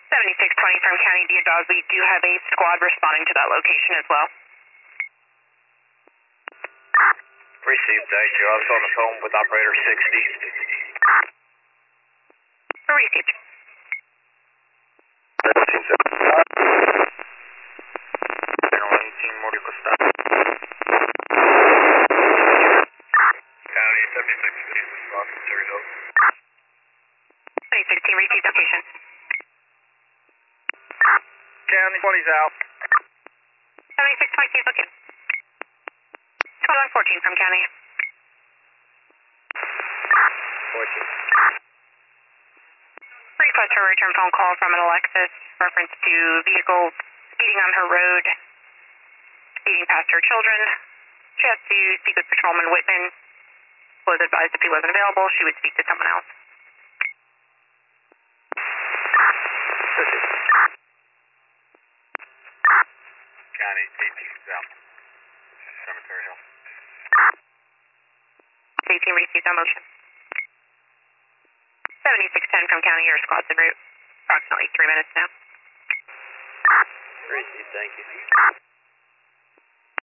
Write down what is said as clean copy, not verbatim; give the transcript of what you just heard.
7620 from County Diaz. We do have a squad responding to that location as well. Received, thank you. I was on the phone with operator 60. Received. County 76, response to Cherry Hill. 2016, received location. County 20's out. 7620, looking. 2114 from County. 14. Request for a return phone call from an Alexis, reference to vehicle speeding on her road, speeding past her children. She has to speak with Patrolman Whitman. Was advised if he wasn't available, she would speak to someone else. County 18's out. Cemetery Hill. 18 received on motion. 7610 from County, your squad's en route. Approximately 3 minutes now. Received, thank you.